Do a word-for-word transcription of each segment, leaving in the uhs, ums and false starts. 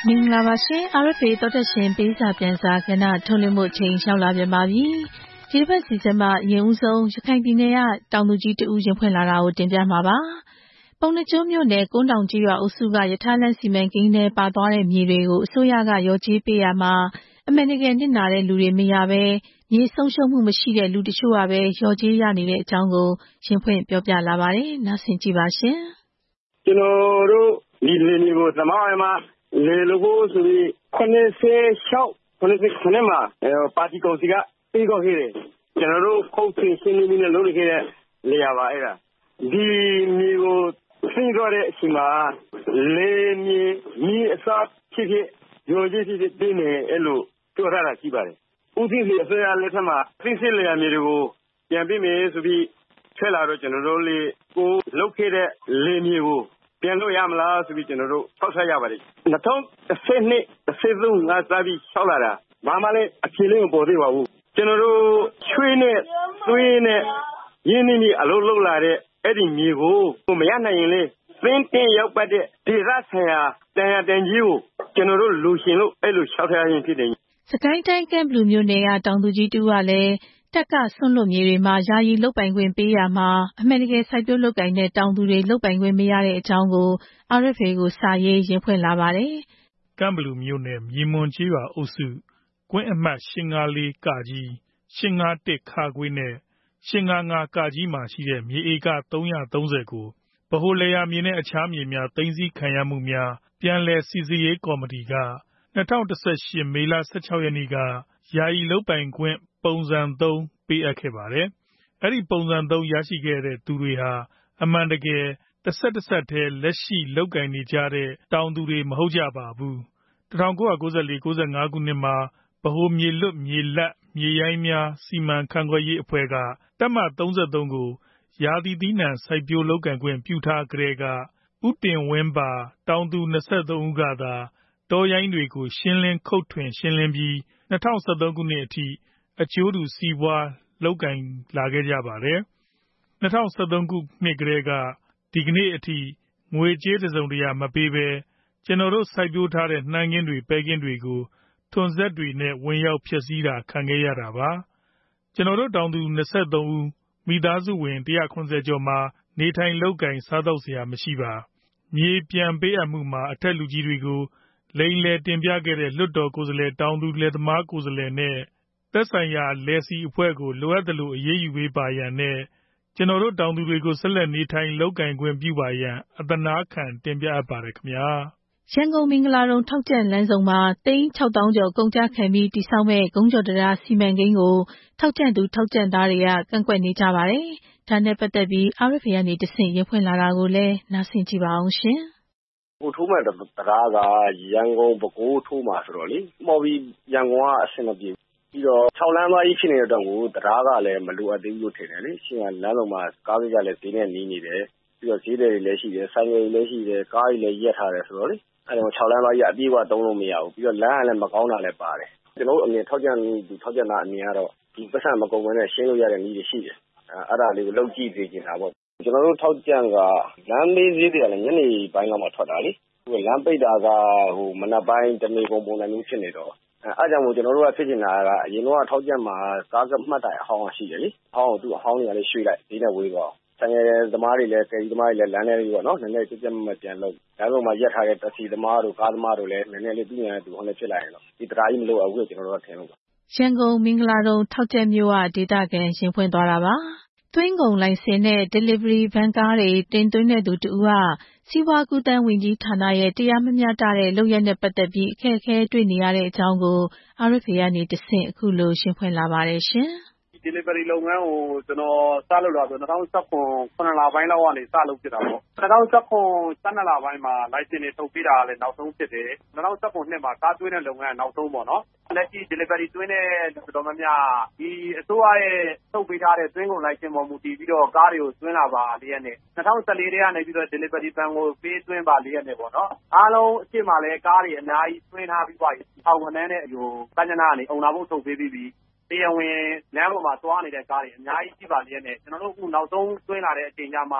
မင်္ဂလာပါရှင် အာရ်အက်ဖ်အေ သောတရှင်ပေးစာပြန်စာကဏ္ဍထုတ်လွှင့်မှုချိန်ရောက်လာပြန်ပါပြီ။ဒီတစ်ပတ်စီစဉ်မှာအရင်ဦးဆုံးရခိုင်ပြည်နယ်ကတောင်သူကြီးတဦးရင်ဖွင့်လာတာကိုတင်ပြမှာပါ။ပုံနှကျွန်းမြို့နယ်ကုန်းတောင်ကြီးရွာအုပ်စုကရထားလမ်းစီမံကိန်းထဲပါသွားတဲ့မြေတွေကိုအစိုးရကရောကြေးပေးရမှာအမှန်တကယ်နစ်နာတဲ့လူတွေမရဘဲမြေဆုံးရှုံးမှုမရှိတဲ့လူတချို့ကပဲရောကြေးရနေတဲ့အကြောင်းကိုရင်ဖွင့်ပြောပြလာပါတယ်။နားဆင်ကြည့်ပါရှင်။ကျွန်တော်တို့ဒီလင်းမျိုးသမားအမလေလိုကိုဆိုပြီးခဏစေရှောက်ခဏစေခဏမှာပါတီကောင်စီကပြီးတော့ခဲ့တယ်ကျွန်တော်တို့ခုတ်ဆင်းရှင်းနေနေလို့ခဲ့တဲ့နေရာပါအဲ့ဒါဒီမျိုးကိုဆင်းတော့တဲ့အချိန်မှာလေမြေမြေအစားဖြစ်ဖြစ်ရိုးကြီးဖြစ်ဖြစ်တင်းနေအဲ့လိုပြောထားတာရှိပါတယ်ဦးသိစီအစိုးရလက်ထက်မှာသိစစ်လျာမြေတွေကိုပြန်ပြီးမယ်ဆိုပြီးထွက်လာတော့ကျွန်တော်တို့လေးကိုလုတ်ခဲ့တဲ့လေမြေကိုပြန်လို့ရမလားဆိုပြီးကျွန်တော်တို့ထောက်ထားရပါတယ်၂၀၁၂ ၁၃ငါစပြီးရှောက်လာတာဘာမှလည်းအဖြေလေးမပေါ်သေးပါဘူးကျွန်တော်တို့ချွေးနဲ့သွေးနဲ့ရင်းနှီးပြီးအလုပ်လုပ်လာတဲ့အဲ့ဒီမြေကိုမရနိုင်ရင်လေသင်းတင်ရောက်ပတ်တဲ့ဒေသဆိုင်ရာတန်ရတန်ကြီးကိုကျွန်တော်တို့လူရှင်လို့အဲ့လိုရှောက်ထားရင်းဖြစ်တယ်စကိုင်းတိုင်းကမ်ဘလူမြို့နယ်ကတောင်သူကြီးတူကလည်းတက်ကဆွန့်လွတ်မြေတွေမှာယာယီလုတ်ပိုင်ခွင့်ပေးရမှာအမှန်တကယ်စိုက်ပျိုးလုတ်ကိုင်တဲ့တောင်သူတွေလုတ်ပိုင်ခွင့်မရတဲ့အကြောင်းကိုအာရ်အက်ဖ်အေကိုစာရေးရင်ဖွင့်လာပါတယ်။ကမ်ဘလူမြို့နယ်မြေမွန်ကြီးရွာအုပ်စုကွင်းအမှတ်၈၅၄ကကြီး၈၅၁ခခွေးနဲ့၈၅၅ကကြီးမှာရှိတဲ့မြေဧက၃၃၀ကိုဗဟိုလယ်ယာမြေနဲ့အခြားမြေများသိမ်းဆည်းခံရမှုများပြန်လည်စိစစ်ရေးကော်မတီက၂၀၁၈မေလ၁၆ရက်နေ့ကယာယီလုတ်ပိုင်ခွင့်ပုံစံ၃ပေးအပ်ခဲ့ပါတယ်။အဲဒီပုံစံ၃ရရှိခဲ့တဲ့သူတွေဟာအမှန်တကယ်တစ်ဆက်တစ်ဆက်တည်းလက်ရှိလုပ်ကိုင်နေကြတဲ့တောင်သူတွေမဟုတ်ကြပါဘူး။၁၉၉၄ ၉၅ခုနှစ်မှာဗဟိုမြေလွတ်မြေလပ်မြေရိုင်းများစီမံခန့်ခွဲရေးအဖွဲ့ကတပ်မ၃၃ကိုရာသီသီးနှံစိုက်ပျိုးလုပ်ကိုင်ခွင့်ပြုထားကတည်းကဦးတင်ဝင်းပါတောင်သူ၂၃ဦးကသာတောရိုင်းတွေကိုရှင်းလင်းခုတ်ထွင်ရှင်းလင်းပြီး၂၀၁၃ခုနှစ်အထိအကျိုးတူစီးပွားလုပ်ကိုင်လာခဲ့ကြပါတယ်။၂၀၁၃ခုနှစ်ကတည်းကဒီကနေ့အထိငွေကြေးတစ်စုံတစ်ရာမပေးဘဲကျွန်တော်တို့စိုက်ပျိုးထားတဲ့နှမ်းခင်းတွေပဲခင်းတွေကိုထွန်စက်တွေနဲ့ဝင်ရောက်ဖျက်ဆီးတာခံခဲ့ရတာပါ။ကျွန်တော်တို့တောင်သူ၂၃ဦးမိသားစုဝင်၁၇၀ကျော်မှာနေထိုင်လုပ်ကိုင်စားသောက်စရာမရှိပါ။မြေပြန်ပေးအပ်မှုမှာအထက်လူကြီးတွေကိုလိမ်လည်တင်ပြခဲ့တဲ့လွှတ်တော်ကိုယ်စားလှယ်တောင်သူလယ်သမားကိုယ်စားလှယ်နဲ့သက်ဆိုင်ရာလယ်စီအဖွဲ့ကိုလိုအပ်သလိုအရေးယူပေးပါရန်နဲ့ကျွန်တော်တို့တောင်သူတွေကိုဆက်လက်နေထိုင်လုပ်ကိုင်ခွင့်ပြုပါရန်အသနာခံတင်ပြအပ်ပါတယ်ခင်ဗျာရန်ကုန်မင်္ဂလာတုံထောက်ကျန့်လမ်းစုံမှာသိန်း၆သောင်းကျော်ကုန်ကျခံပြီးတိစောက်မဲ့ဂုံးကျော်တရားစီမံကိန်းကိုထောက်ကျန့်သူထောက်ကျန့်သားတွေကကန့်ကွက်နေကြပါတယ်။ဒါနဲ့ပတ်သက်ပြီးအာရ်အက်ဖ်အေကနေတဆင့်ရင်ဖွင့်လာတာကိုလည်းနားဆင်ကြည့်ပါအောင်ရှင်။ကိုထိုးမဲ့တရားကရန်ကုန်ပဲခူးထိုးမှာဆိုတော့လေမော်ပြီးရန်ကုန်ကအဆင်မပြေပြီးတော့၆လမ်းသွားကြီးဖြစ်နေတဲ့အတွက်ကိုတရားကလည်းမလိုအပ်သေးဘူးလို့ထင်တယ်လေရှင်းကလမ်းလုံးမှာကားကြလည်းဈေးနဲ့နီးနေတယ်ပြီးတော့ဈေးတွေလည်းရှိတယ်ဆိုင်တွေလည်းရှိတယ်ကားတွေလည်းရက်ထားတယ်ဆိုတော့လေအဲတော့၆လမ်းသွားကြီးအပြေးကသုံးလို့မရဘူးပြီးတော့လမ်းကလည်းမကောင်းတာလည်းပါတယ်ကျွန်တော်တို့အမြင်ထောက်ကျန်သူထောက်ကျန်တာအမြင်ကတော့ဒီပတ်စံမကုန်ဘဲနဲ့ရှင်းလို့ရတဲ့နည်းတွေရှိတယ်အဲ့ဒါလေးကိုလောက်ကြည့်သေးနေတာပေါ့ကျွန်တော်တို့ထောက်ကျန်ကလမ်းမေးဈေးတွေကလည်းညနေပိုင်းလောက်မှထွက်တာလေလမ်းပိတ်တာကဟိုမနက်ပိုင်းတနေကုန်ပုံစံမျိုးဖြစ်နေတော့အဲအကြောင်းမို့ကျွန်တော်တို့ကဖြစ်နေတာကအရင်တော့ထောက်ကျက်မှာကားကမှတ်တိုင်အဟောင်းရှိတယ်လေအဟောင်းကိုသူ့အဟောင်းတွေကလည်းရွှေ့လိုက်ဒီနဲ့ဝေးသွားဆိုင်ငယ်သမားတွေလည်းကယ်ရီသမားတွေလည်းလမ်းထဲတွေပေါ့နော်နည်းနည်းကြက်ကြက်မပြန်လို့လမ်းပေါ်မှာရက်ထားတဲ့တက်စီသမားတို့ကားသမားတို့လည်းနည်းနည်းလေးပြညာတူဟောင်းလည်းဖြစ်လာရင်တော့ဒီတရားကြီးမလို့အခုကျွန်တော်တို့ကထင်လို့ရန်ကုန်မင်္ဂလာတုံထောက်ကျက်မြို့ကဒေသခံရင်ဖွင့်သွားတာပါသွင်းကုန်လိုင်စင်နဲ့ delivery van ကားတွေတင်သွင်းတဲ့သူတဦးကစီးပွားကူးသန်းဝန်ကြီးဌာနရဲ့တရားမမျှတတဲ့လုပ်ရက်နဲ့ပတ်သက်ပြီးအခက်အခဲတွေ့နေရတဲ့အကြောင်းကိုအာရ်အက်ဖ်အေကနေတဆင့်အခုလိုရှင်းဖွင့်လာပါတယ်ရှင်။ delivery လုပ်ငန်းကိုကျွန်တော်စလုပ်လာဆို၂၀၁၇ ခုလပိုင်းလောက်ကနေစလုပ်ဖြစ်တာပေါ့၂၀၁၇ ၁၂လပိုင်းမှာ license တွေထုတ်ပေးတာလည်းနောက်ဆုံးဖြစ်တယ်၂၀၁၇နှစ်မှာကားသွင်းတဲ့လုပ်ငန်းနောက်ဆုံးပေါ့နော်လက်ရှိ delivery သွင်းတဲ့တော်တော်များများဒီအစိုးရရဲ့ထုတ်ပေးထားတဲ့သွင်းကုန် license ပေါ်မူတည်ပြီးတော့ကားတွေကိုသွင်းလာပါလျက်နဲ့၂၀၁၄ထဲကနေပြီးတော့ delivery van ကိုပေးသွင်းပါလျက်နဲ့ပေါ့နော်အားလုံးအစ်စ်မှာလည်းကားတွေအများကြီးသွင်းထားပြီးပါပြီထောင်ဝန်ထမ်းနဲ့အယူကညနာကနေအုံနာဖို့ထုတ်ပေးပြီးပြီတရားဝင်လမ်းပေါ်မှာသွားနေတဲ့ကားတွေအများကြီးရှိပါလျက်နဲ့ကျွန်တော်တို့အခုနောက်ဆုံးသွင်းလာတဲ့အချိန်ညမှာ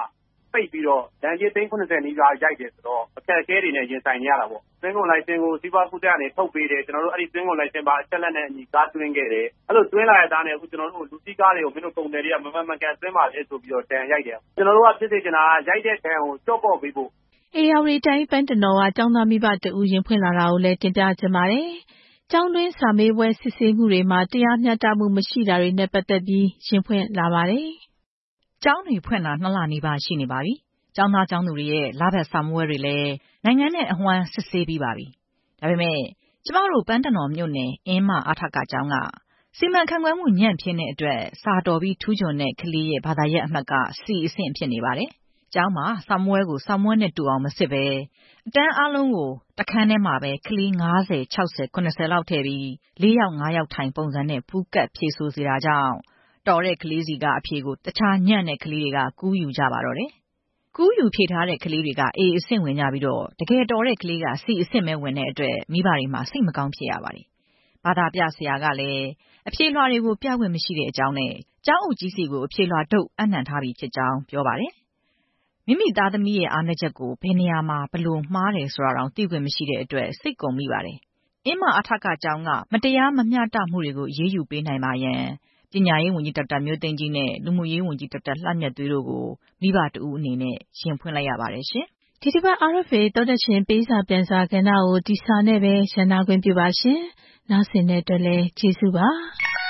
ပိတ်ပြီးတော့ဒဏ်ကြေးသိန်းခုနှစ်ဆယ်နီးပါးရိုက်တယ်ဆိုတော့အခက်အခဲတွေနဲ့ရင်ဆိုင်နေရတာပေါ့သွင်းကုန်လိုင်စင်ကိုစီးပွားကူးသန်းကနေထုတ်ပေးတယ်ကျွန်တော်တို့အဲ့ဒီသွင်းကုန်လိုင်စင်ပါအချက်လက်နဲ့အညီကားသွင်းခဲ့တယ်အဲ့လိုသွင်းလာတဲ့သားနဲ့အခုကျွန်တော်တို့လူစီးကားတွေကိုမင်းတို့ကုန်တယ်တွေကမမှန်မှန်ကန်သွင်းပါလေဆိုပြီးတော့တန်ရိုက်တယ်ကျွန်တော်တို့ကဖြစ်စေချင်တာရိုက်တဲ့တန်ကိုကြော့ပေါ့ပေးဖို့အေယာဝတီတိုင်းပန်းတနော်ကကျောင်းသားမိဘတဦးရင်ဖွင့်လာတာကိုလည်းတင်ပြချင်ပါတယ်ကျောင်းတွင်းစာမေးပွဲစစ်ဆေးမှုတွေမှာတရားမျှတမှုမရှိတာတွေနဲ့ပတ်သက်ပြီးရင်ဖွင့်လာပါတယ်ကျောင်းတွေဖွင့်လာနှစ်လနီးပါးရှိနေပါပြီကျောင်းသားကျောင်းသူတွေရဲ့လဘက်စာမေးပွဲတွေလည်းနိုင်ငံနဲ့အဝှမ်းစစ်ဆေးပြီးပါပြီဒါပေမဲ့ကျမတို့ပန်းတနော်မြို့နယ်အင်းမအားထကကျောင်းကစီမံခန့်ခွဲမှုညံ့ဖျင်းတဲ့အတွက်စာတော်ပြီးထူးချွန်တဲ့ကလေးရဲ့ဘာသာရပ်အမှတ်ကစီအဆင့်ဖြစ်နေပါတယ်ကျောင်းမှာစာမေးပွဲကိုစာမေးပွဲနဲ့တူအောင်မစစ်ပဲအတန်းအားလုံးကိုတခန်းထဲမှာပဲကလေး50 60 90လောက်ထည့်ပြီး၄ယောက်၅ယောက်ထိုင်ပုံစံနဲ့ပူးကတ်ဖြေဆိုစေတာကြောင့်တော်တဲ့ကလေးစီကအဖြေကိုတခြားညံ့တဲ့ကလေးတွေကကူးယူကြပါတော့တယ်ကူးယူဖြေထားတဲ့ကလေးတွေက A အဆင့်ဝင်ကြပြီးတော့တကယ်တော်တဲ့ကလေးက C အဆင့်ပဲဝင်တဲ့အတွက်မိဘတွေမှာစိတ်မကောင်းဖြစ်ရပါတယ်ဘာသာပြဆရာကလည်းအဖြေလွှာတွေကိုပြခွင့်မရှိတဲ့အကြောင်းနဲ့ကျောင်းအုပ်ကြီးစီကိုအဖြေလွှာတုပ်အနှံထားပြီးဖြစ်ကြောင်းပြောပါတယ်မိမိသားသမီးရဲ့အားနည်းချက်ကိုဘယ်နေရာမှာဘလို့မှားတယ်ဆိုတာတောင်သိခွင့်မရှိတဲ့အတွက်စိတ်ကုန်မိပါတယ်အင်းမအထကကျောင်းကမတရားမမျှတမှုတွေကိုအေးအေးယူပေးနိုင်ပါရန်ပညာရေးဝန်ကြီးဒေါက်တာမျိုးသိန်းကြီးနဲ့လူမှုရေးဝန်ကြီးဒေါက်တာလှမြတ်သွေးတို့ကိုမိဘတူအနေနဲ့ရင်ဖွင့်လိုက်ရပါတယ်ရှင်ဒီတစ်ပတ် R F A သောတက်ရှင်ပေးစာပြန်စာကဏ္ဍကိုဒီစာနဲ့ပဲရန်နာခွင့်ပြုပါရှင်နားဆင်တဲ့အတွက်လည်းကျေးဇူးပါ